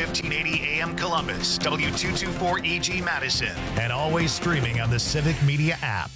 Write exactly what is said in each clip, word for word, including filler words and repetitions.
fifteen eighty A M Columbus, W two twenty-four E G Madison, and always streaming on the Civic Media app.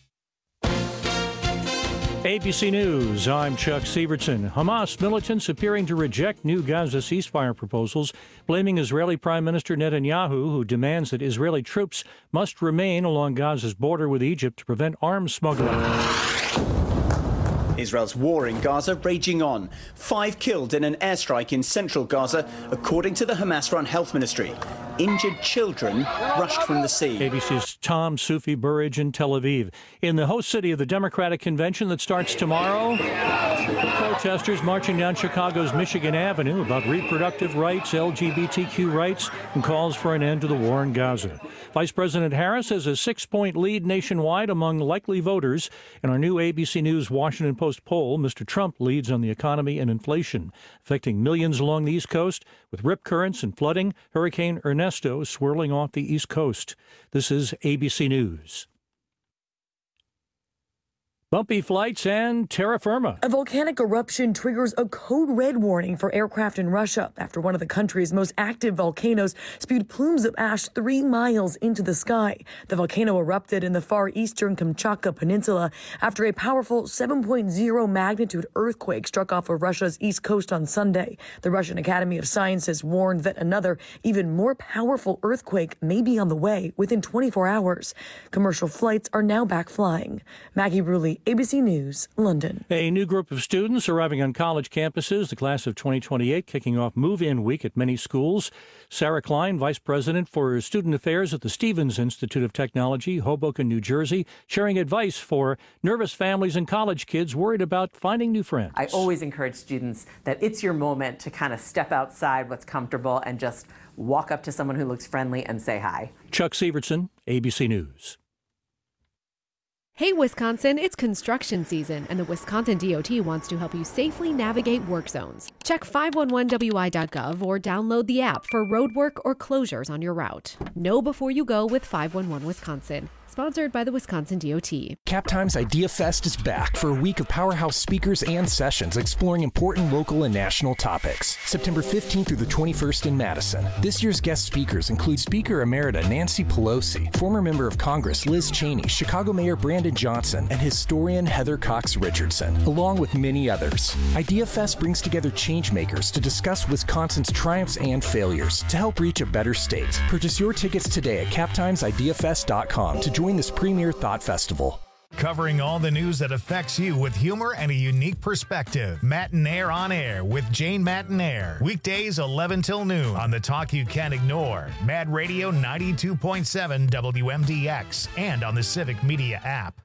A B C News, I'm Chuck Sievertson. Hamas militants appearing to reject new Gaza ceasefire proposals, blaming Israeli Prime Minister Netanyahu, who demands that Israeli troops must remain along Gaza's border with Egypt to prevent arms smuggling. Israel's war in Gaza raging on. Five killed in an airstrike in central Gaza, according to the Hamas-run health ministry. Injured children rushed from the sea. A B C's Tom Sufi Burridge in Tel Aviv. In the host city of the Democratic Convention that starts tomorrow, protesters marching down Chicago's Michigan Avenue about reproductive rights, L G B T Q rights, and calls for an end to the war in Gaza. Vice President Harris has a six-point lead nationwide among likely voters. In our new A B C News Washington Post poll, Mister Trump leads on the economy and inflation, affecting millions along the East Coast with rip currents and flooding. Hurricane Ernesto swirling off the East Coast. This is A B C News. Bumpy flights and terra firma. A volcanic eruption triggers a code red warning for aircraft in Russia after one of the country's most active volcanoes spewed plumes of ash three miles into the sky. The volcano erupted in the far eastern Kamchatka Peninsula after a powerful seven point oh magnitude earthquake struck off of Russia's east coast on Sunday. The Russian Academy of Sciences warned that another, even more powerful earthquake may be on the way within twenty-four hours. Commercial flights are now back flying. Maggie Bruley, A B C News, London. A new group of students arriving on college campuses, the class of twenty twenty-eight, kicking off move-in week at many schools. Sarah Klein, Vice President for Student Affairs at the Stevens Institute of Technology, Hoboken, New Jersey, sharing advice for nervous families and college kids worried about finding new friends. I always encourage students that it's your moment to kind of step outside what's comfortable and just walk up to someone who looks friendly and say hi. Chuck Sievertson, A B C News. Hey, Wisconsin, it's construction season, and the Wisconsin D O T wants to help you safely navigate work zones. Check five one one W I dot gov or download the app for road work or closures on your route. Know before you go with five one one Wisconsin. Sponsored by the Wisconsin D O T. Captime's Idea Fest is back for a week of powerhouse speakers and sessions exploring important local and national topics. September fifteenth through the twenty-first in Madison. This year's guest speakers include Speaker Emerita Nancy Pelosi, former member of Congress Liz Cheney, Chicago Mayor Brandon Johnson, and historian Heather Cox Richardson, along with many others. Idea Fest brings together changemakers to discuss Wisconsin's triumphs and failures to help reach a better state. Purchase your tickets today at captimes idea fest dot com to join this premier thought festival. Covering all the news that affects you with humor and a unique perspective. Matinaire on Air with Jane Matinaire. Weekdays eleven till noon on the talk you can't ignore. Mad Radio ninety-two point seven W M D X and on the Civic Media app.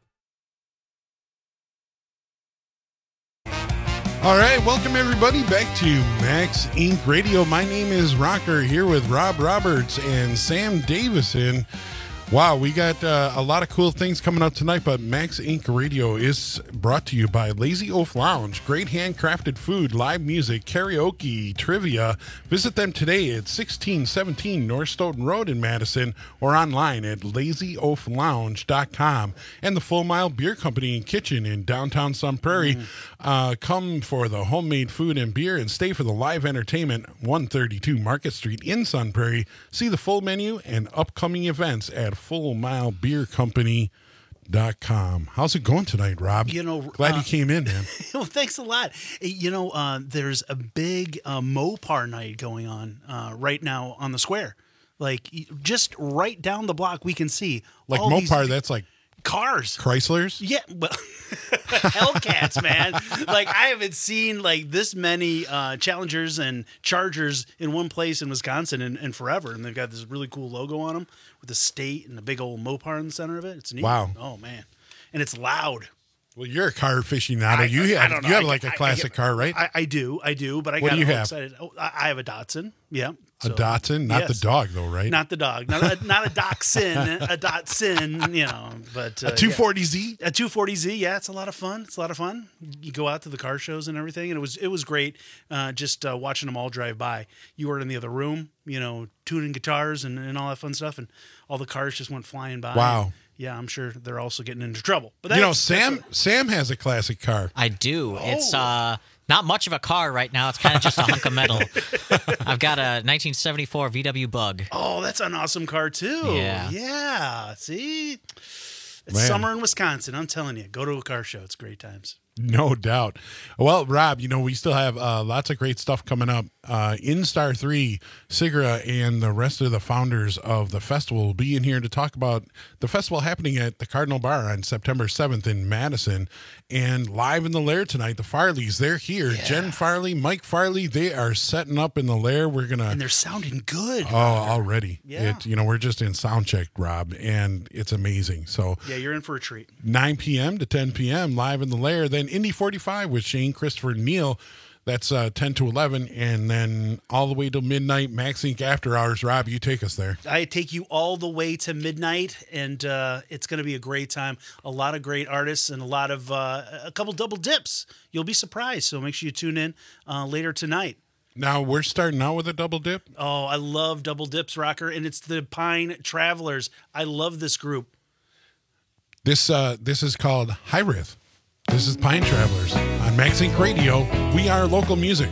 All right, welcome everybody back to Max Incorporated. Radio. My name is Rocker here with Rob Roberts and Sam Davison. Wow, we got uh, a lot of cool things coming up tonight, but Max Incorporated. Radio is brought to you by Lazy Oaf Lounge. Great handcrafted food, live music, karaoke, trivia. Visit them today at sixteen seventeen North Stoughton Road in Madison or online at lazy oaf lounge dot com. And the Full Mile Beer Company and Kitchen in downtown Sun Prairie. Mm. Uh, come for the homemade food and beer and stay for the live entertainment, one thirty-two Market Street in Sun Prairie. See the full menu and upcoming events at full mile beer company dot com. How's it going tonight, Rob? You know, glad uh, you came in, man. Well, thanks a lot. You know, uh, there's a big uh, Mopar night going on uh, right now on the square. Like, just right down the block, we can see like all Mopar. These that's like cars, Chryslers. Yeah, well, Hellcats, man. Like, I haven't seen like this many uh, Challengers and Chargers in one place in Wisconsin in, in forever, and they've got this really cool logo on them with the state and the big old Mopar in the center of it. It's neat. Wow. Oh man, and it's loud. Well, you're a car aficionado. I, you I, have, I don't know. you have I, like a I, classic I get, car, right? I, I do, I do. But I what got do you all have? excited. Oh, I, I have a Datsun. Yeah, a so, Datsun, not yes. the dog, though, right? Not the dog, not a, not a Dachshund, a Datsun. You know, but uh, a two forty Z, yeah. a two forty Z. Yeah, it's a lot of fun. It's a lot of fun. You go out to the car shows and everything, and it was it was great. Uh, just uh, watching them all drive by. You were in the other room, you know, tuning guitars and, and all that fun stuff, and all the cars just went flying by. Wow. yeah, I'm sure they're also getting into trouble. But that's, you know, Sam Sam has a classic car. I do. Oh. It's uh, not much of a car right now. It's kind of just a hunk of metal. I've got a nineteen seventy-four V W Bug. Oh, that's an awesome car too. Yeah. Yeah. See, it's Man. summer in Wisconsin. I'm telling you, go to a car show. It's great times. No doubt. Well, Rob, you know, we still have uh, lots of great stuff coming up. Uh, in Star three, Sigra and the rest of the founders of the festival will be in here to talk about the festival happening at the Cardinal Bar on September seventh in Madison. And live in the Lair tonight, the Farleys, they're here. Yeah. Jen Farley, Mike Farley, they are setting up in the Lair. We're going to... And they're sounding good. Oh, already. Yeah. It, you know, we're just in sound check, Rob, and it's amazing. So Yeah, you're in for a treat. nine p.m. to ten p.m. live in the Lair. Then Indy forty-five with Shane Christopher Neal. That's uh, ten to eleven. And then all the way till midnight, Max Incorporated After Hours. Rob, you take us there. I take you all the way to midnight, and uh, it's going to be a great time. A lot of great artists and a lot of uh, a couple double dips. You'll be surprised. So make sure you tune in uh, later tonight. Now, we're starting out with a double dip. Oh, I love double dips, Rocker, and it's the Pine Travelers. I love this group. This uh, this is called High Riff. This is Pine Travelers on Max Inc Radio. We are local music.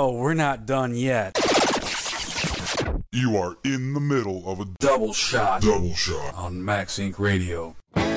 no, we're not done yet. You are in the middle of a Double shot. Double shot on Max Inc Radio.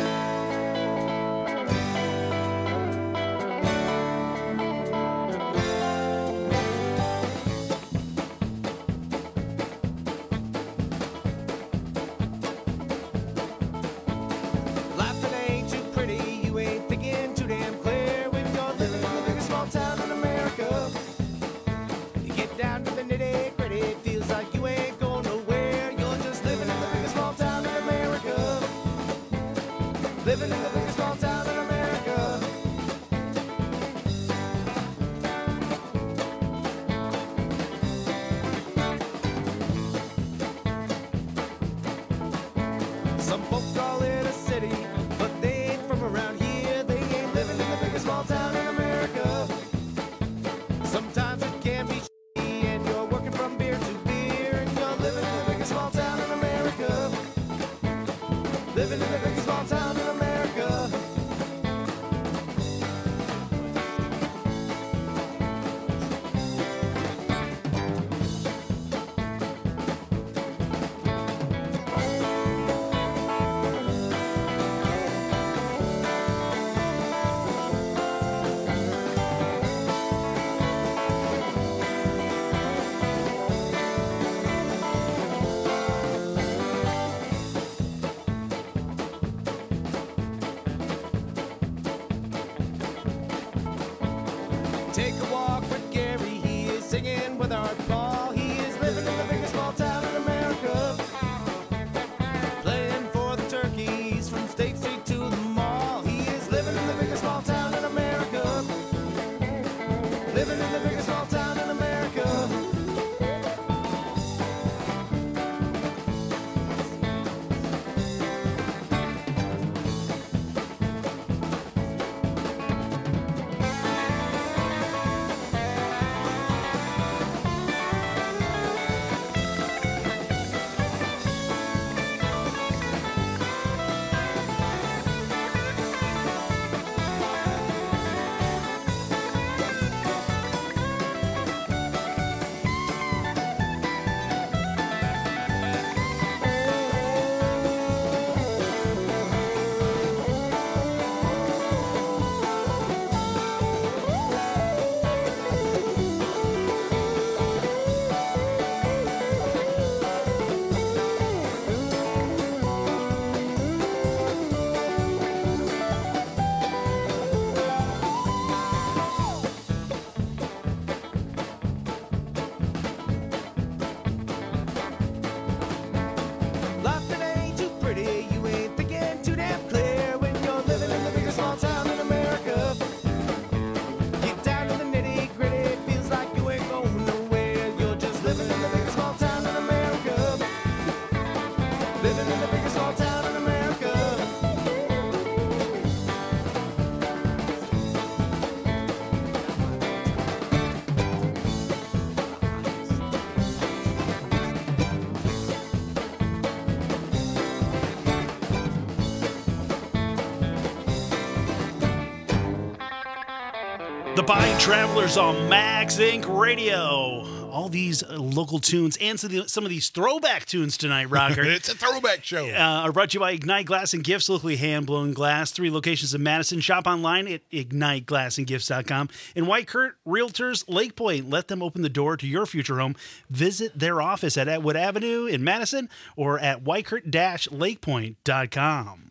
The Pine Travelers on Max Incorporated. Radio. All these uh, local tunes and some of, the, some of these throwback tunes tonight, Rocker. It's a throwback show. Uh, are brought to you by Ignite Glass and Gifts, locally hand-blown glass. Three locations in Madison. Shop online at ignite glass and gifts dot com. And White Kurt Realtors Lake Point. Let them open the door to your future home. Visit their office at Atwood Avenue in Madison or at white kurt dash lake point dot com.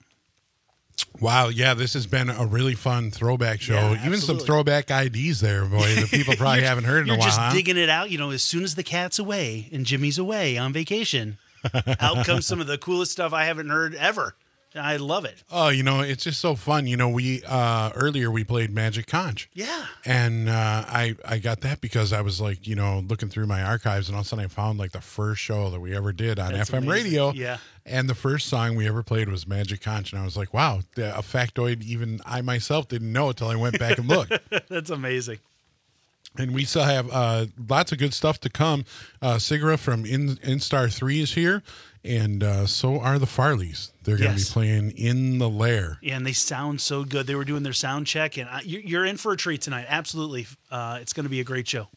Wow, yeah, this has been a really fun throwback show. Yeah, Even some absolutely. throwback I Ds there, boy, that people probably haven't heard in You're a while. just huh? digging it out, you know, as soon as the cat's away and Jimmy's away on vacation. Out comes some of the coolest stuff I haven't heard ever. I love it. Oh, you know, it's just so fun. You know, we uh, earlier we played Magic Conch. Yeah. And uh, I I got that because I was like, you know, looking through my archives, and all of a sudden I found like the first show that we ever did on That's F M amazing. radio. Yeah. And the first song we ever played was Magic Conch, and I was like, wow, the, a factoid even I myself didn't know until I went back and looked. That's amazing. And we still have uh, lots of good stuff to come. Uh, Sigra from In Instar three is here, and uh, so are the Farleys. They're going to Yes. be playing In the Lair. Yeah, and they sound so good. They were doing their sound check, and I, you- you're in for a treat tonight. Absolutely. Uh, it's going to be a great show.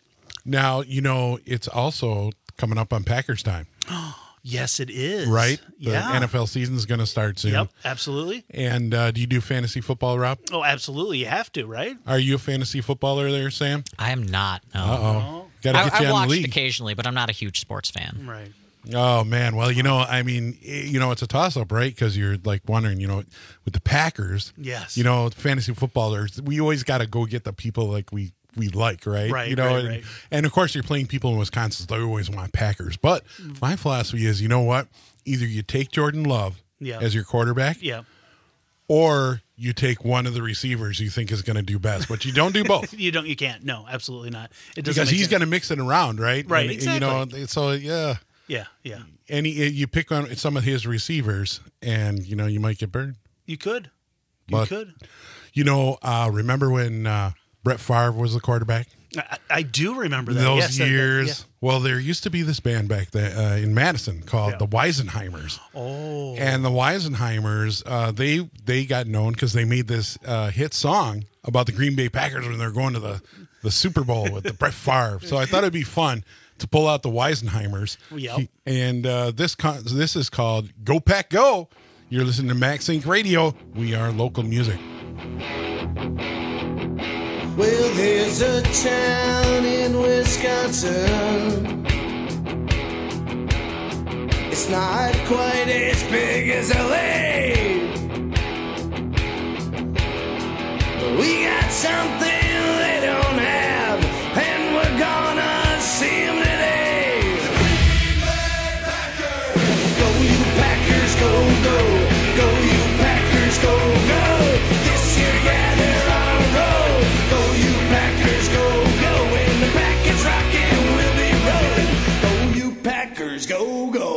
Now, you know, it's also coming up on Packers time. Yes, it is. Right? The Yeah. N F L season is going to start soon. Yep, absolutely. And uh, do you do fantasy football, Rob? Oh, absolutely. You have to, right? Are you a fantasy footballer there, Sam? I am not. No. Uh-oh. Got to I, get you I on watched the league. occasionally, but I'm not a huge sports fan. Right. Oh, man. Well, you know, I mean, you know, it's a toss-up, right? Because you're, like, wondering, you know, with the Packers, Yes. you know, fantasy footballers, we always got to go get the people, like, we we like, right? Right, you know, right, and, right. and, of course, you're playing people in Wisconsin, so they always want Packers. But my philosophy is, you know what? Either you take Jordan Love Yeah. as your quarterback, Yeah. or you take one of the receivers you think is going to do best, but you don't do both. You don't. You can't. No, absolutely not. It doesn't Because make he's sense. going to mix it around, right? Right, And, You know, so, yeah. Yeah, yeah. And he, you pick on some of his receivers, and, you know, you might get burned. You could. You But, could. You know, uh, remember when uh, Brett Favre was the quarterback? I, I do remember that. Those Yes, that- that- years. yeah. Well, there used to be this band back then uh, in Madison called Yeah. the Weisenheimers. Oh. And the Weisenheimers, uh, they they got known because they made this uh, hit song about the Green Bay Packers when they're going to the, the Super Bowl with the Brett Favre. So I thought it'd be fun to pull out the Weisenheimers. Yep. He- and uh, this con- this is called Go Pack Go. You're listening to Max Inc Radio. We are local music. Well, there's a town in Wisconsin. It's not quite as big as L A, but we got something they don't have, and we're gonna see them today. Go, you Packers, go, go. Go, you Packers, go, go. This year, yeah, they're on a roll. Go, you Packers, go, go. When the pack is rocking, we'll be rolling. Go, you Packers, go, go.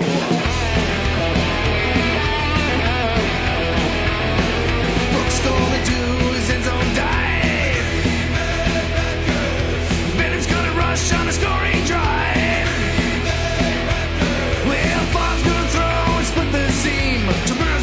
Brooks gonna do his end zone dive. Bennett's gonna rush on a scoring drive. Well, Favre's gonna throw and split the seam. Tomorrow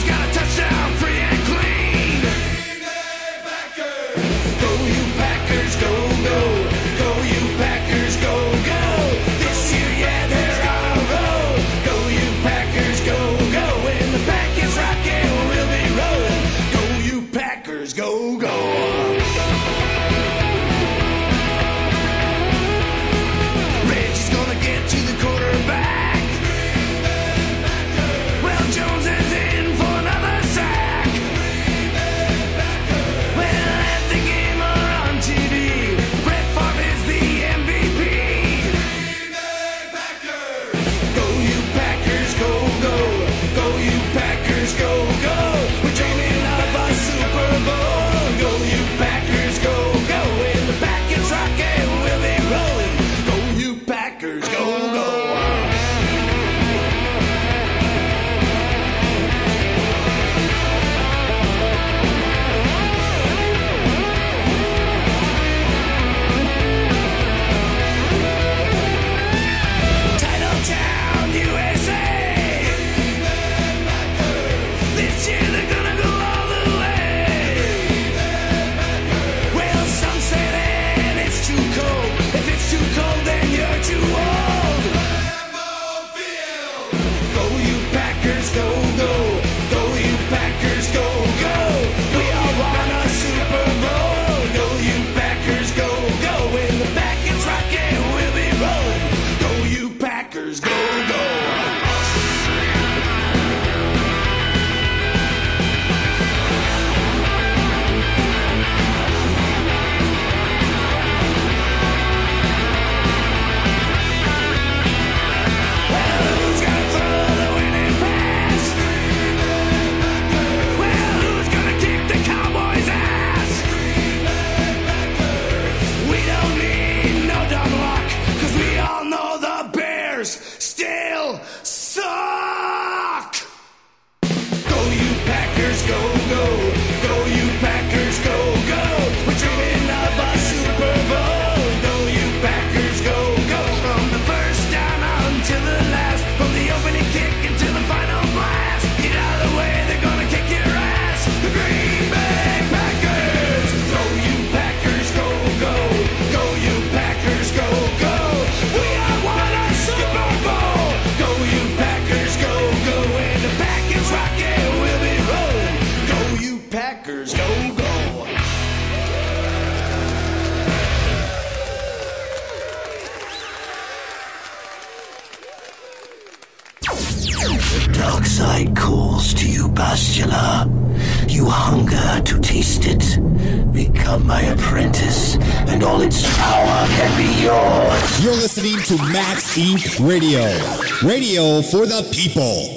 The dark side calls to you, Bastila. You hunger to taste it. Become my apprentice, and all its power can be yours. You're listening to Max Incorporated. Radio. Radio for the people.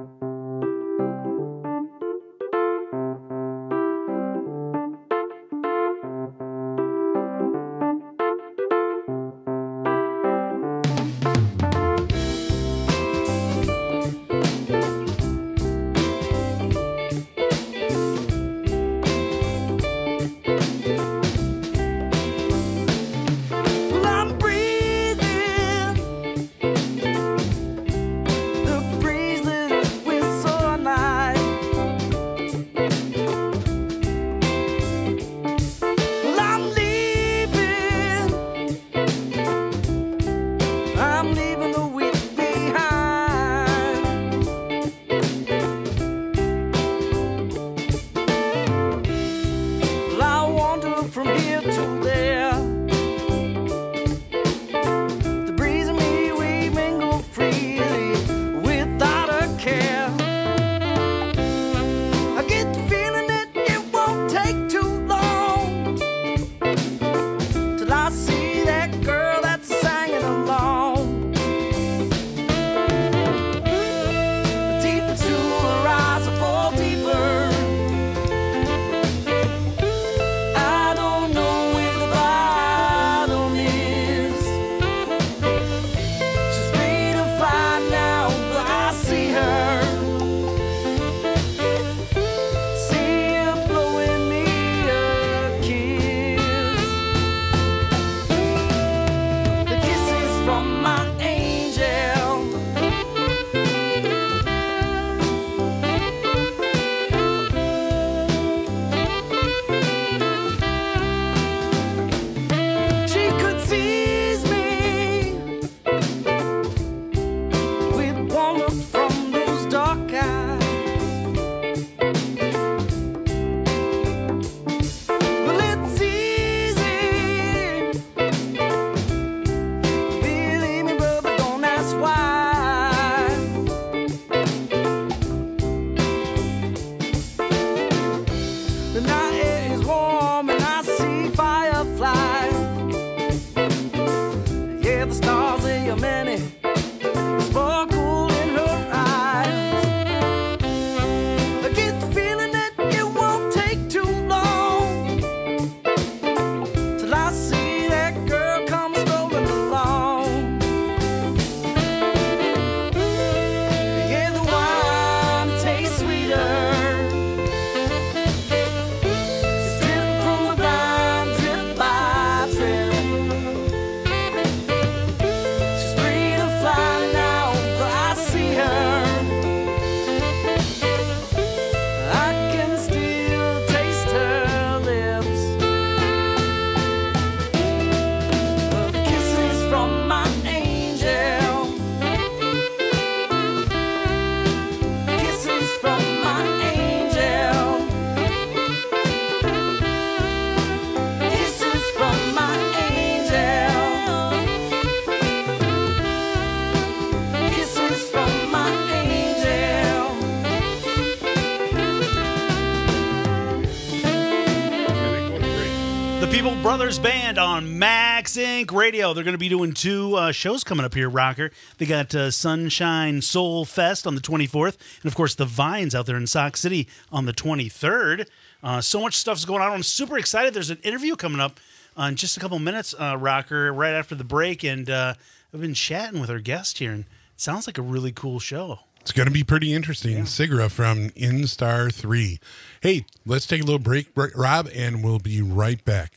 People Brothers Band on Max Incorporated. Radio. They're going to be doing two uh, shows coming up here, Rocker. They got uh, Sunshine Soul Fest on the twenty-fourth, and of course the Vines out there in Sauk City on the twenty-third. Uh, so much stuff's going on. I'm super excited. There's an interview coming up uh, in just a couple minutes, uh, Rocker, right after the break, and uh, I've been chatting with our guest here, and it sounds like a really cool show. It's going to be pretty interesting. Yeah. Sigra from Instar three. Hey, let's take a little break, Rob, and we'll be right back.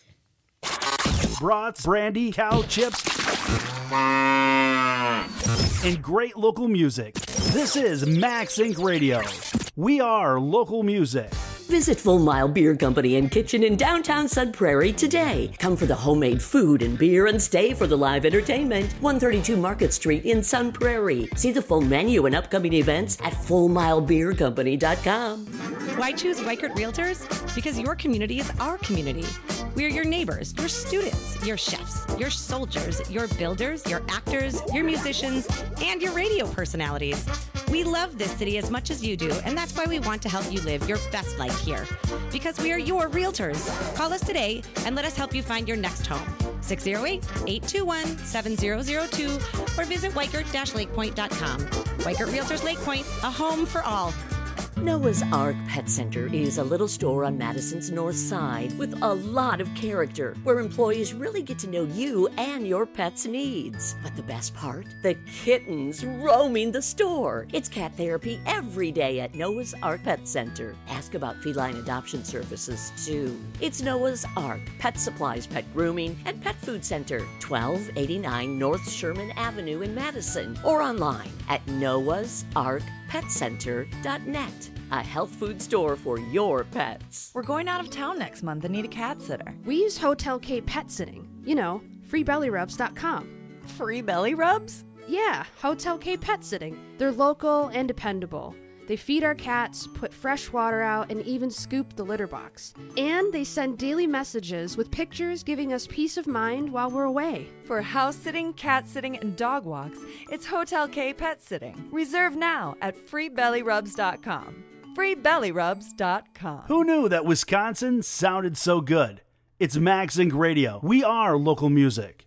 Brats, brandy, cow chips, and great local music. This is Max Incorporated. Radio. We are local music. Visit Full Mile Beer Company and Kitchen in downtown Sun Prairie today. Come for the homemade food and beer and stay for the live entertainment. one thirty-two Market Street in Sun Prairie. See the full menu and upcoming events at full mile beer company dot com. Why choose Weichert Realtors? Because your community is our community. We are your neighbors, your students, your chefs, your soldiers, your builders, your actors, your musicians, and your radio personalities. We love this city as much as you do, and that's why we want to help you live your best life here. Because we are your realtors. Call us today and let us help you find your next home. six oh eight, eight two one, seven oh oh two or visit Weichert Lake Point dot com. Weichert Realtors Lake Point, a home for all. Noah's Ark Pet Center is a little store on Madison's north side with a lot of character, where employees really get to know you and your pet's needs. But the best part? The kittens roaming the store. It's cat therapy every day at Noah's Ark Pet Center. Ask about feline adoption services, too. It's Noah's Ark Pet Supplies, Pet Grooming, and Pet Food Center, twelve eighty-nine North Sherman Avenue in Madison, or online at noahs ark pet center dot net. A health food store for your pets. We're going out of town next month and need a cat sitter. We use Hotel K Pet Sitting. You know, free belly rubs dot com. Free belly rubs? Yeah, Hotel K Pet Sitting. They're local and dependable. They feed our cats, put fresh water out, and even scoop the litter box. And they send daily messages with pictures giving us peace of mind while we're away. For house sitting, cat sitting, and dog walks, it's Hotel K Pet Sitting. Reserve now at free belly rubs dot com. free belly rubs dot com. Who knew that Wisconsin sounded so good? It's Max Inc Radio. We are local music.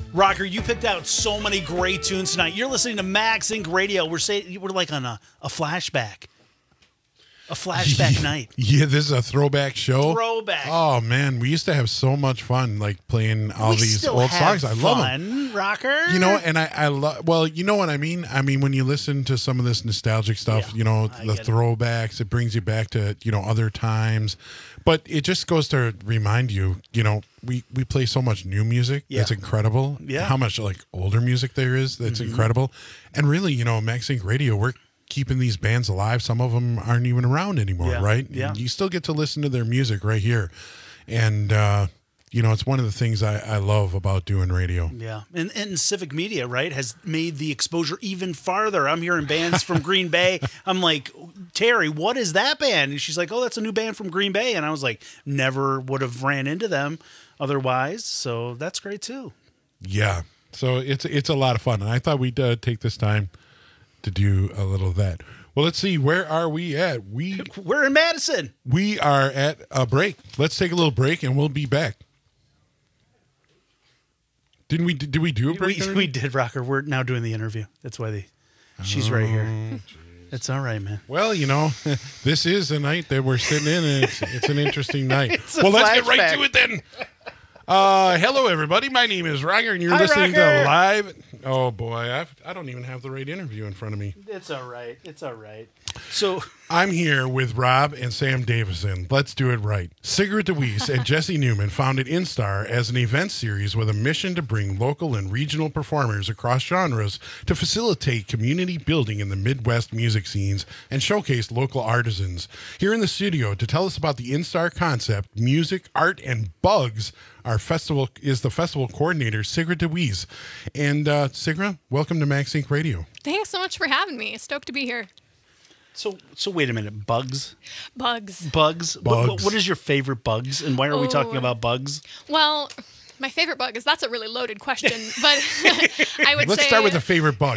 Rocker, you picked out so many great tunes tonight. You're listening to Max Inc Radio. We're saying we're like on a, a flashback. A flashback night. Yeah, this is a throwback show. Throwback. Oh man, we used to have so much fun, like playing all we these still old have songs. I love them. fun, Rocker. You know, and I, I love. Well, you know what I mean. I mean, when you listen to some of this nostalgic stuff, Yeah, you know, I the get it. throwbacks, it. brings you back to you know other times. But it just goes to remind you, you know, we we play so much new music. Yeah. That's incredible. Yeah. How much like older music there is. That's Mhm. incredible. And really, you know, Max Inc Radio, we're keeping these bands alive. Some of them aren't even around anymore, Yeah, right? yeah. And you still get to listen to their music right here. And, uh, you know, it's one of the things I, I love about doing radio. Yeah, and, and civic media, right, has made the exposure even farther. I'm hearing bands from Green Bay. I'm like, Terry, what is that band? And she's like, oh, that's a new band from Green Bay. And I was like, never would have ran into them otherwise. So that's great too. Yeah. So it's it's a lot of fun. And I thought we'd uh, take this time to do a little of that. Well, let's see. Where are we at? We We're in Madison. we are at a break. Let's take a little break, and we'll be back. Didn't we? Did we do a break? We, already? we did, Rocker. We're now doing the interview. That's why they. She's right here. It's all right, man. Well, you know, this is a night that we're sitting in, and it's, it's an interesting night. It's a Well, let's get right flashback. to it then. Uh, hello, everybody. My name is Roger, and you're Hi, listening Roger. to Live. Oh, boy. I've, I don't even have the right interview in front of me. It's all right. It's all right. So I'm here with Rob and Sam Davison. Let's do it right. Sigrid DeWeese and Jesse Newman founded Instar as an event series with a mission to bring local and regional performers across genres to facilitate community building in the Midwest music scenes and showcase local artisans. Here in the studio to tell us about the Instar concept, music, art, and bugs, our festival is the festival coordinator, Sigrid DeWeese. And uh, Sigrid, welcome to Max Inc Radio. Thanks so much for having me. Stoked to be here. So so wait a minute. Bugs? Bugs. Bugs? What- Bugs. what is your favorite bugs? And why are we talking Oh. about bugs? Well, my favorite bug is that's a really loaded question, but I would Let's say start with a favorite bug.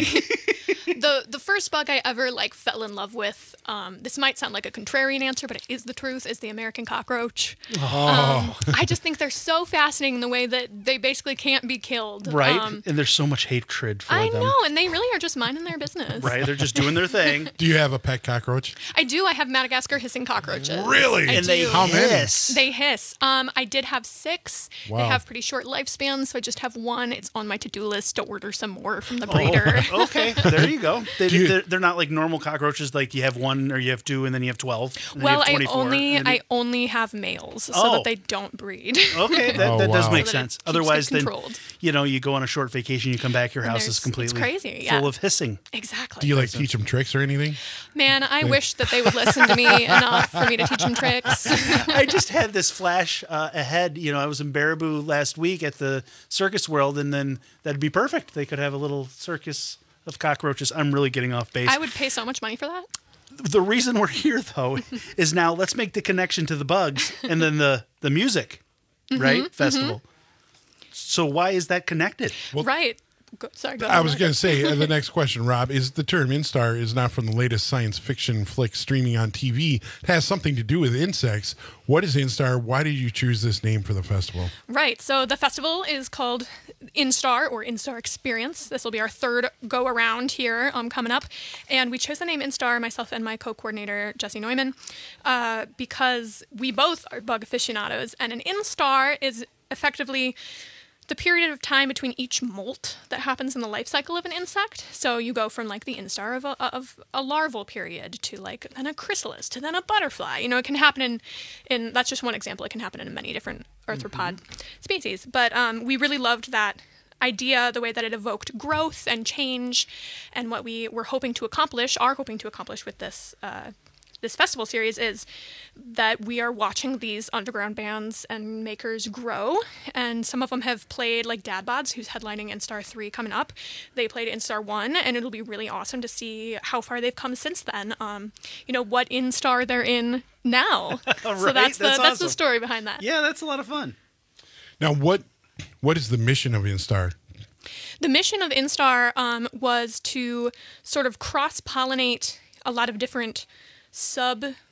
the the first bug I ever like fell in love with. Um, this might sound like a contrarian answer, but it is the truth. Is the American cockroach. Oh. Um, I just think they're so fascinating in the way that they basically can't be killed. Right? Um, and there's so much hatred for I them. know, and they really are just minding their business. Right? They're just doing their thing. Do you have a pet cockroach? I do. I have Madagascar hissing cockroaches. Really? I And they do. How many? hiss. They hiss. Um, I did have six. Wow. They have pretty short lifespans, so I just have one. It's on my to-do list to order some more from the breeder. Oh, okay, there you go. They, Do you- they're, they're not like normal cockroaches. Like you have one or you have two, and then you have twelve. and then you well, have I twenty-four, only and then I you- only have males, so Oh. that they don't breed. Okay, that, Oh, that does wow. make So that it sense. keeps it Otherwise, then controlled. you know you go on a short vacation, you come back, your And house there's- is it's completely crazy, full yeah. of hissing. Exactly. Do you like teach them tricks or anything? Man, I Yeah. wish that they would listen to me enough for me to teach them tricks. I just had this flash uh, ahead. You know, I was in Baraboo last week at the Circus World, and then that'd be perfect. They could have a little circus of cockroaches. I'm really getting off base. I would pay so much money for that. The reason we're here, though, is now let's make the connection to the bugs and then the the music, right? Mhm, Festival. So why is that connected? right. Go, sorry, go I ahead. was going to say, uh, the next question, Rob, is the term Instar is not from the latest science fiction flick streaming on T V. It has something to do with insects. What is Instar? Why did you choose this name for the festival? Right. So the festival is called Instar or Instar Experience. This will be our third go around here um, coming up. And we chose the name Instar, myself and my co coordinator, Jesse Neumann, uh, because we both are bug aficionados. And an Instar is effectively the period of time between each molt that happens in the life cycle of an insect. So you go from like the instar of a, of a larval period to like then a chrysalis to then a butterfly. You know, it can happen in, in that's just one example. It can happen in many different arthropod species. But um, we really loved that idea, the way that it evoked growth and change, and what we were hoping to accomplish, are hoping to accomplish with this uh, this festival series is that we are watching these underground bands and makers grow, and some of them have played, like Dad Bods, who's headlining Instar three coming up. They played Instar one, and it'll be really awesome to see how far they've come since then. Um, you know, what Instar they're in now. So Right, that's the that's that's awesome. the story behind that. Yeah, that's a lot of fun. Now, what what is the mission of Instar? The mission of Instar um, was to sort of cross-pollinate a lot of different sub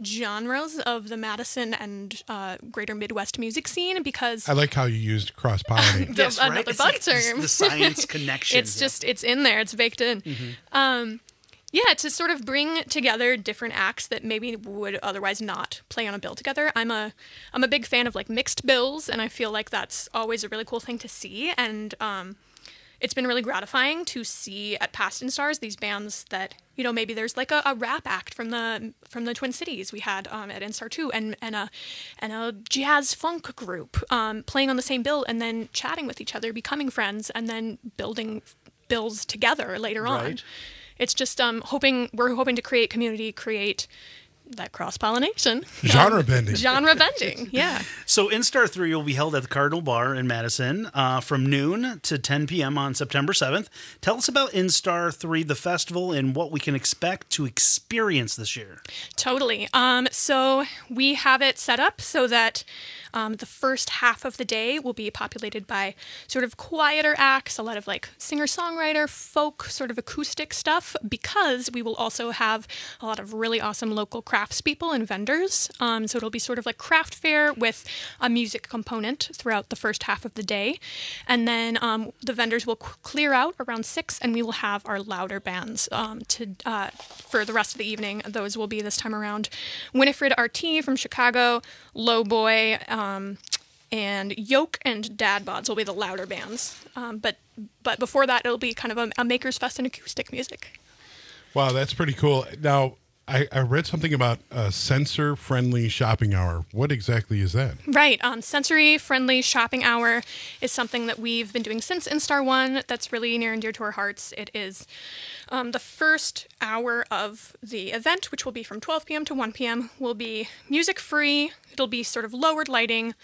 genres of the Madison and uh, greater Midwest music scene because I like how you used cross-pollinate. the, Yes, right? another It's bug like term. the science connection, It's yeah. just it's in there. It's baked in. Mm-hmm. Um, yeah, to sort of bring together different acts that maybe would otherwise not play on a bill together. I'm a I'm a big fan of like mixed bills, and I feel like that's always a really cool thing to see. And um, it's been really gratifying to see at past Instars these bands that, you know, maybe there's like a, a rap act from the from the Twin Cities we had um, at Instar two, and and a and a jazz funk group um, playing on the same bill, and then chatting with each other, becoming friends, and then building bills together later on. Right. It's just um, hoping we're hoping to create community, create that cross pollination, Genre bending. genre bending. Yeah. So Instar three will be held at the Cardinal Bar in Madison uh, from noon to ten p.m. on September seventh. Tell us about Instar three, the festival, and what we can expect to experience this year. Totally. Um, so we have it set up so that um, the first half of the day will be populated by sort of quieter acts, a lot of like singer-songwriter, folk, sort of acoustic stuff, because we will also have a lot of really awesome local craftspeople and vendors. Um, so it'll be sort of like craft fair with a music component throughout the first half of the day. And then um, the vendors will c- clear out around six, and we will have our louder bands um, to uh, for the rest of the evening. Those will be this time around Winifred R T from Chicago, Lowboy, um, and Yoke and Dad Bods will be the louder bands. Um, but but before that, it'll be kind of a, a Maker's Fest in acoustic music. Wow, that's pretty cool. Now, I, I read something about a sensor-friendly shopping hour. What exactly is that? Right. Um, sensory-friendly shopping hour is something that we've been doing since Instar one. That's really near and dear to our hearts. It is um, the first hour of the event, which will be from twelve p.m. to one p.m., will be music-free. It'll be sort of lowered lighting,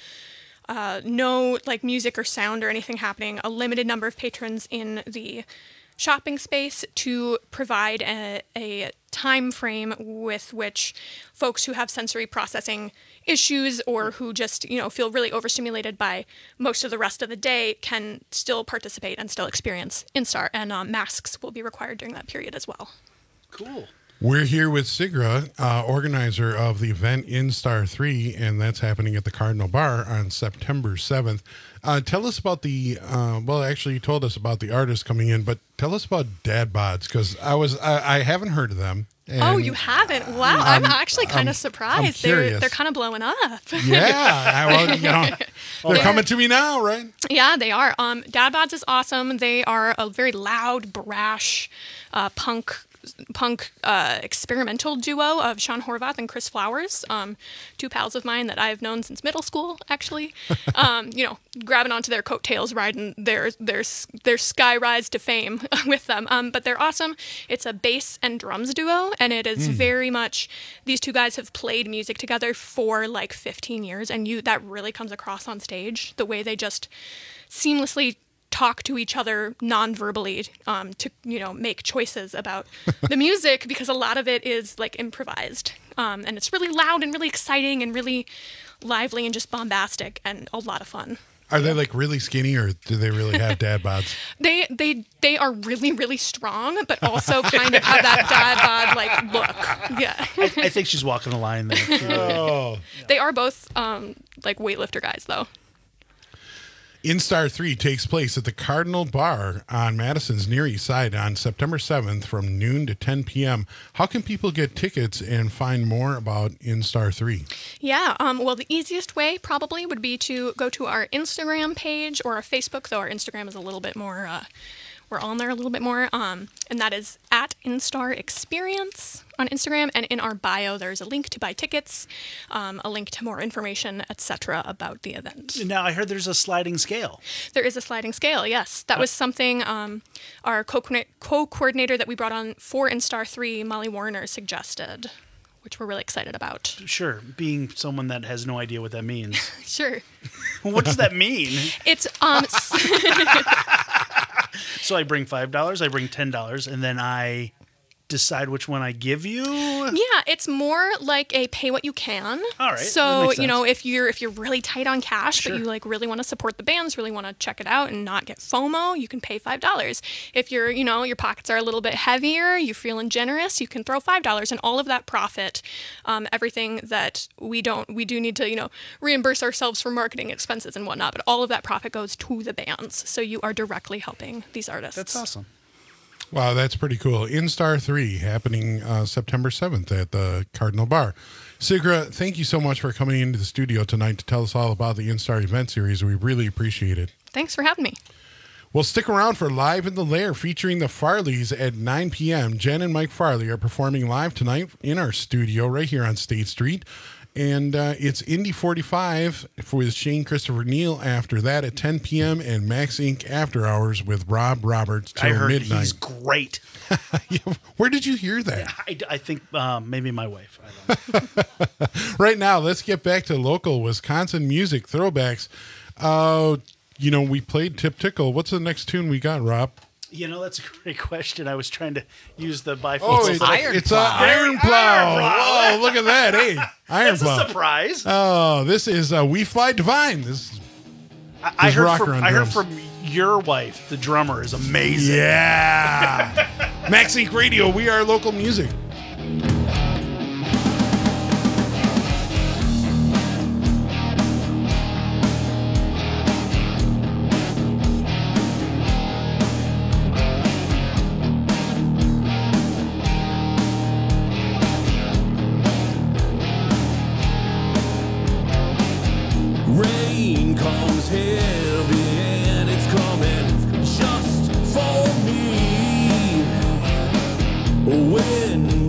uh, no like music or sound or anything happening, a limited number of patrons in the shopping space to provide a, a time frame with which folks who have sensory processing issues or who just, you know, feel really overstimulated by most of the rest of the day can still participate and still experience Instar. And um, masks will be required during that period as well. Cool. We're here with Sigra, uh, organizer of the event Instar three, and that's happening at the Cardinal Bar on September seventh. Uh, tell us about the, uh, well, actually you told us about the artists coming in, but tell us about Dad Bods, because I was, I, I haven't heard of them. And oh, you haven't? Wow, I'm, I'm- actually kind I'm- of surprised. I'm they're curious. they're kind of blowing up. Yeah, I, well, you know, they're coming to me now, right? Yeah, they are. Um, Dad Bods is awesome. They are a very loud, brash, uh, punk punk uh, experimental duo of Sean Horvath and Chris Flowers, um, two pals of mine that I've known since middle school, actually. um, you know, grabbing onto their coattails, riding their their their sky rise to fame with them. Um, but they're awesome. It's a bass and drums duo, and it is Mm. very much. These two guys have played music together for like fifteen years, and you that really comes across on stage. The way they just seamlessly talk to each other non-verbally um, to, you know, make choices about the music, because a lot of it is like improvised. Um, and it's really loud and really exciting and really lively and just bombastic and a lot of fun. Are they like really skinny, or do they really have dad bods? They they they are really, really strong, but also kind of have that dad bod like look. Yeah. I, I think she's walking the line there. Too. Oh. They are both um, like weightlifter guys though. Instar three takes place at the Cardinal Bar on Madison's Near East Side on September seventh from noon to ten p.m. How can people get tickets and find more about Instar three? Yeah, um, well, the easiest way probably would be to go to our Instagram page or our Facebook, though our Instagram is a little bit more, uh, we're on there a little bit more, um, and that is at Instar Experience on Instagram, and in our bio there's a link to buy tickets, um, a link to more information, et cetera about the event. Now, I heard there's a sliding scale. There is a sliding scale, yes. That was something um, our co- co-coordinator that we brought on for Instar three, Molly Warner, suggested, which we're really excited about. Sure, being someone that has no idea what that means. Sure. What does that mean? It's um. So I bring five dollars, I bring ten dollars, and then I decide which one I give you? Yeah, it's more like a pay what you can. All right. So, you know, if you're if you're really tight on cash, Sure. but you like really want to support the bands, really want to check it out and not get FOMO, you can pay five dollars. If you're, you know, your pockets are a little bit heavier, you're feeling generous, you can throw five dollars, and all of that profit, um, everything that we don't, we do need to, you know, reimburse ourselves for marketing expenses and whatnot, but all of that profit goes to the bands. So you are directly helping these artists. That's awesome. Wow, that's pretty cool. InStar three happening uh, September seventh at the Cardinal Bar. Sigra, thank you so much for coming into the studio tonight to tell us all about the InStar event series. We really appreciate it. Thanks for having me. Well, stick around for Live in the Lair featuring the Farleys at nine p.m. Jen and Mike Farley are performing live tonight in our studio right here on State Street. And uh, it's Indy forty-five with Shane Christopher Neal after that at ten p.m. and Max Incorporated After Hours with Rob Roberts till I heard midnight. he's great. Where did you hear that? I, I think um, maybe my wife. I don't know. Right now, let's get back to local Wisconsin music throwbacks. Uh, you know, we played Tip Tickle. What's the next tune we got, Rob? You know, that's a great question. I was trying to use the bifocal. Oh, it's, Iron it's Plow. a Iron Plow. Whoa, look at that. Hey, Iron That's Plow. a surprise. Oh, this is uh, We Fly Divine. This is I, I this heard rocker from on I heard drums. from your wife, the drummer, is amazing. Yeah. Max Inc Radio, we are local music. Rain comes heavy and it's coming just for me. When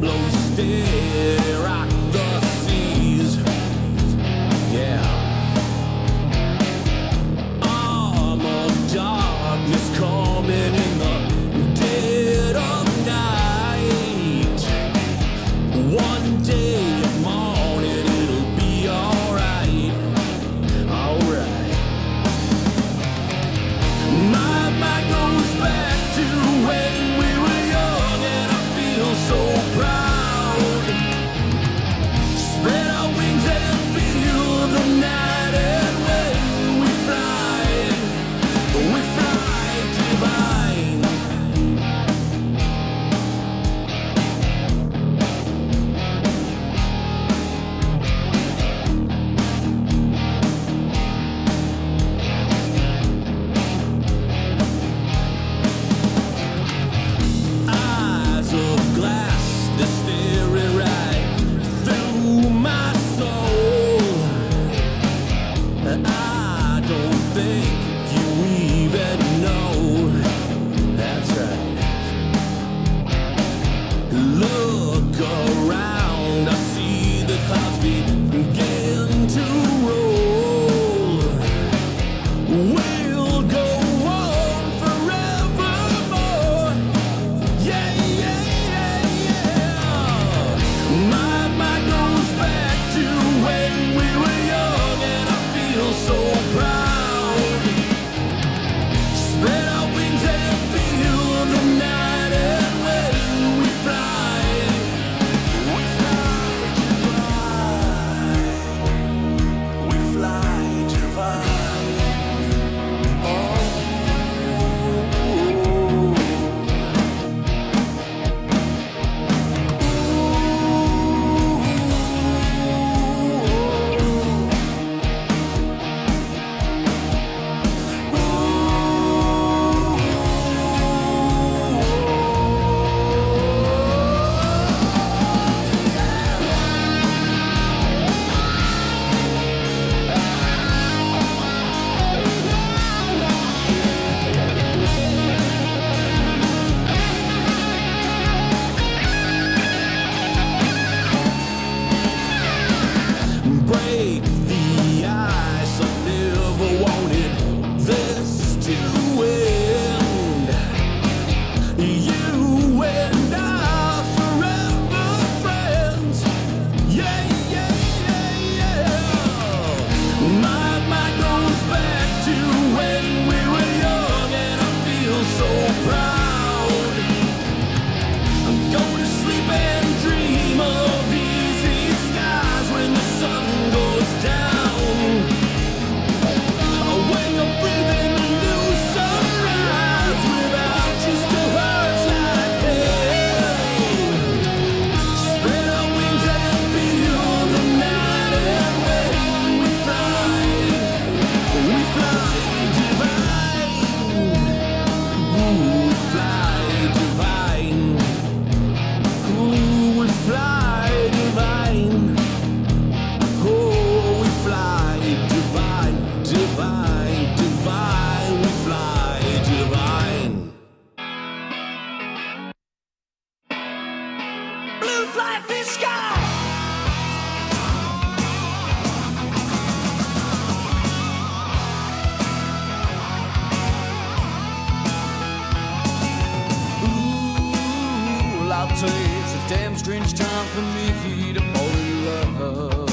strange time for me to fall in love.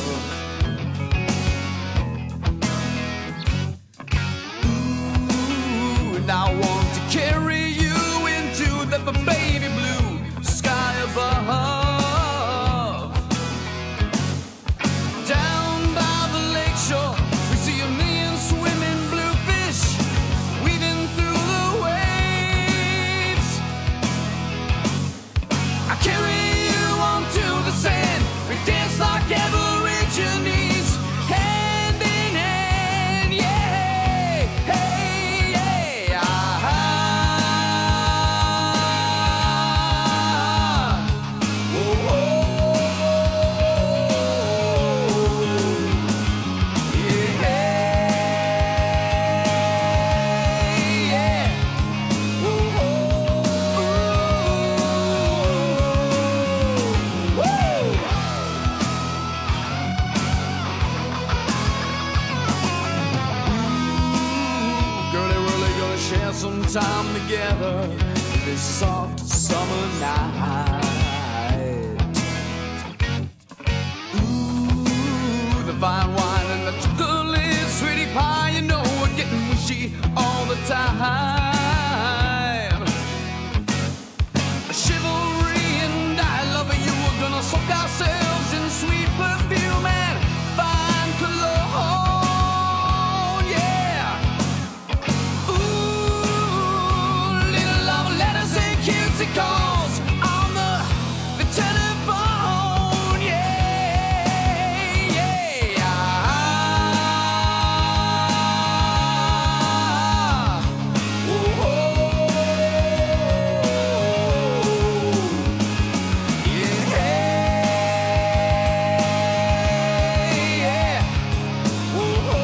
Ooh, and I want to carry you into the baby blue sky above. Down by the lakeshore, we see a million swimming bluefish weaving through the waves. I carry you onto the sand. We dance like Aborigines, hand in hand, yeah, hey, yeah. Ah, oh, oh, yeah, yeah. Oh, oh, woo! Girl, they really gonna share some time together this soft summer night. Ooh, the fine wine and the chocolate sweetie pie, you know we're getting wishy all the time. Chivalry and I love you, we're gonna soak ourselves in sweet perfume and fine cologne, yeah. Ooh, little love letters and cutesy calls on the, the telephone, yeah, yeah. Ah, oh, oh, yeah, yeah. Oh, oh,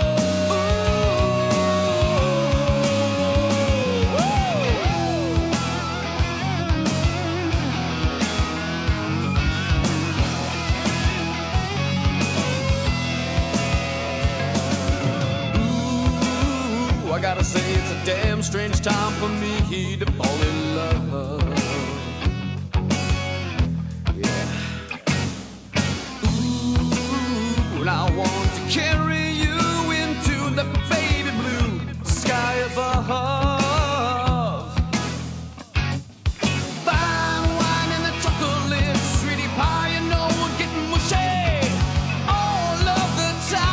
ooh, I gotta say it's a damn strange time for me to fall in love. Yeah. Ooh, and I want to carry you into the baby blue sky above. Fine wine and the chocolate sweetie pie, you know we're getting mushy all of the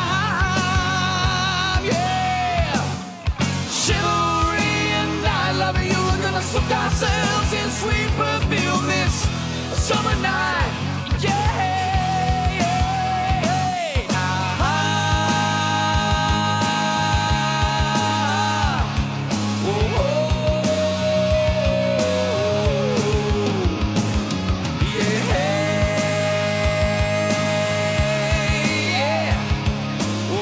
time, yeah. Chivalry and I love you, we're gonna soak ourselves in sweet perfume this summer night, yeah, yeah. Ah, oh, oh, yeah, yeah. Oh,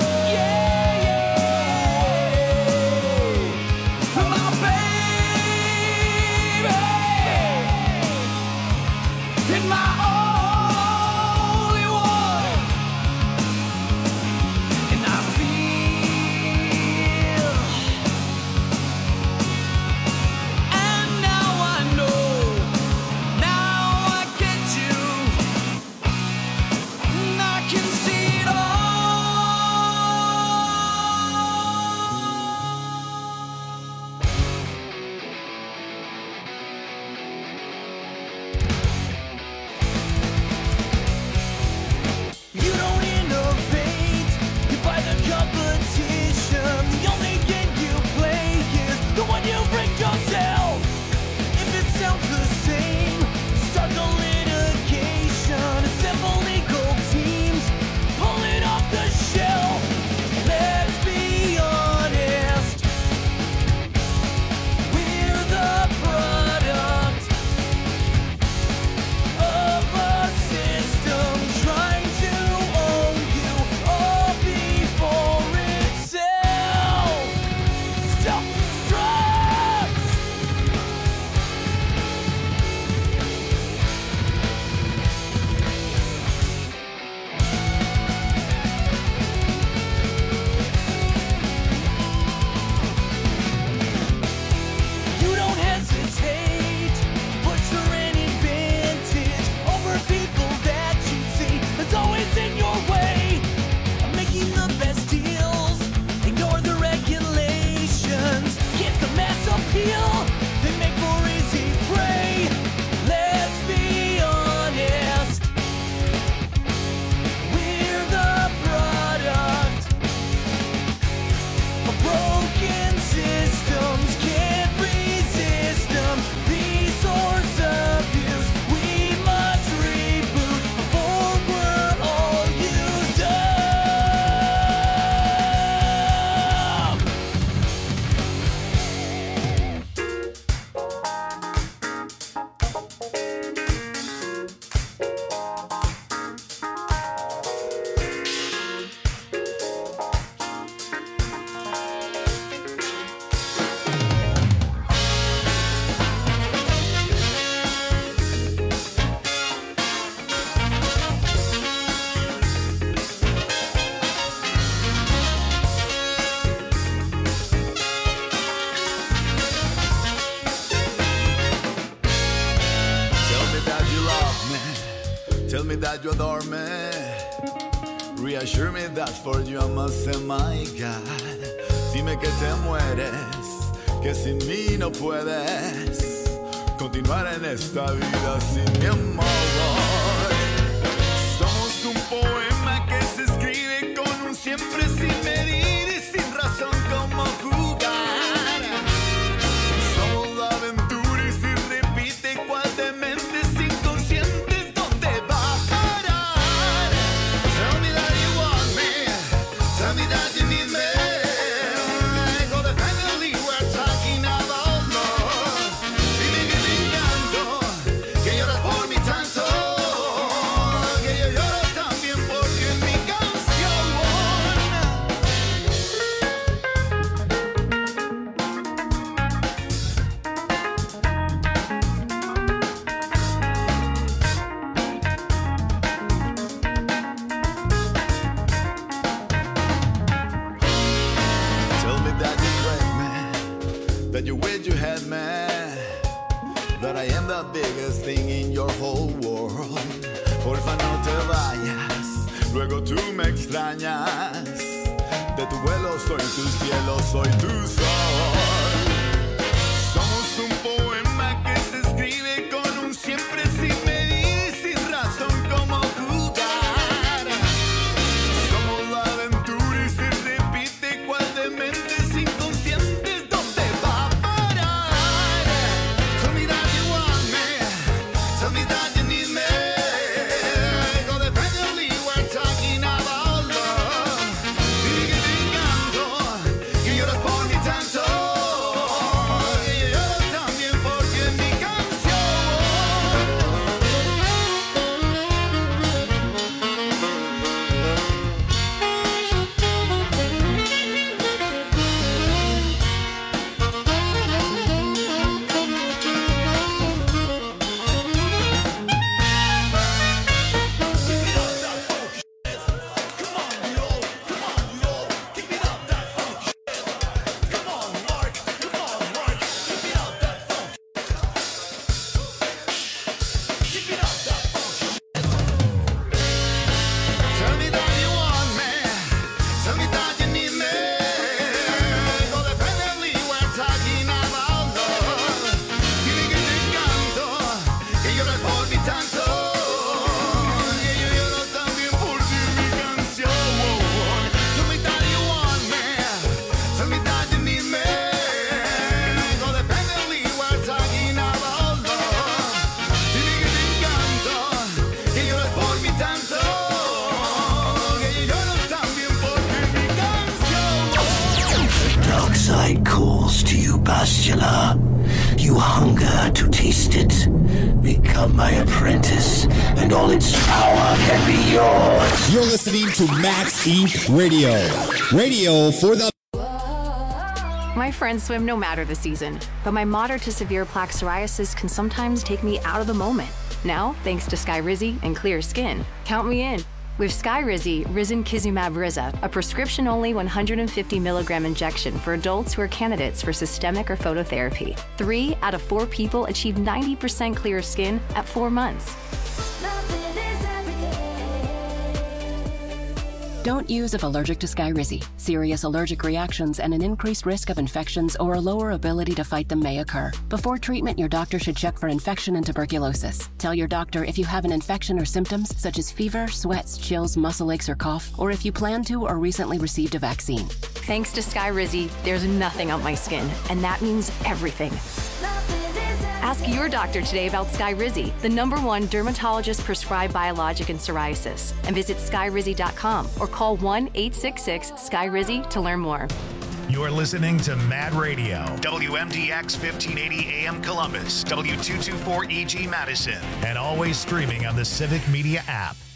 yeah, yeah. My baby. Tell me that you adore me. Reassure me that for you I must say my God. Dime que te mueres, que sin mí no puedes continuar en esta vida sin mi amor. Somos un poema que se escribe con un siempre sin medir y sin razón como jugar. Somos la aventura y si repite cual de mentes inconscientes ¿dónde va a parar? Tell me that you want me, tell me that you need me. Codependently we're talking about love. Dime que te encanto, que lloras por mi tanto, que yo lloro también porque en mi canción. Tell me that you break me, that you wish you had me, that I am the biggest thing in your whole world. Porfa no te vayas, luego tú me extrañas. De tu vuelo soy tu cielo, soy tu sol. Somos un poema que se escribe con un siempre sin medir, sin razón como jugar. Somos la aventura y se repite cual de mentes inconscientes ¿dónde va a parar? Tell me that you want me, tell me that you need me. Codependently we're talking about love. Dime que te encanto, que lloras por mi tanto, que yo lloro también porque en mi Tell me that you want me, tell me that you need me. Codependently we're talking about love. Dime que te encanto, que lloras por mi tanto, que yo lloro también por ti en mi canción. Tell me that you want me, tell me that you need me. Codependently we're talking about love. Dime que te encanto, que lloras por mi tanto, que yo lloro también porque en mi canción. Dark side calls to you, Bastila. You hunger to taste it. Become my apprentice, and all its power can be yours. You're listening to Max Incorporated. Radio. Radio for the My friends swim no matter the season, but my moderate to severe plaque psoriasis can sometimes take me out of the moment. Now, thanks to Skyrizi and clear skin, count me in. With Skyrizi, Risankizumab Riza, a prescription-only one hundred fifty milligram injection for adults who are candidates for systemic or phototherapy. Three out of four people achieve ninety percent clear skin at four months. Don't use if allergic to Skyrizi. Serious allergic reactions and an increased risk of infections or a lower ability to fight them may occur. Before treatment, your doctor should check for infection and tuberculosis. Tell your doctor if you have an infection or symptoms such as fever, sweats, chills, muscle aches, or cough, or if you plan to or recently received a vaccine. Thanks to Skyrizi, there's nothing on my skin, and that means everything. Ask your doctor today about Skyrizi, the number one dermatologist prescribed biologic in psoriasis, and visit skyrizi dot com or call one eight six six Skyrizi to learn more. You're listening to Mad Radio, W M D X fifteen eighty A M Columbus, W two twenty-four E G Madison, and always streaming on the Civic Media app.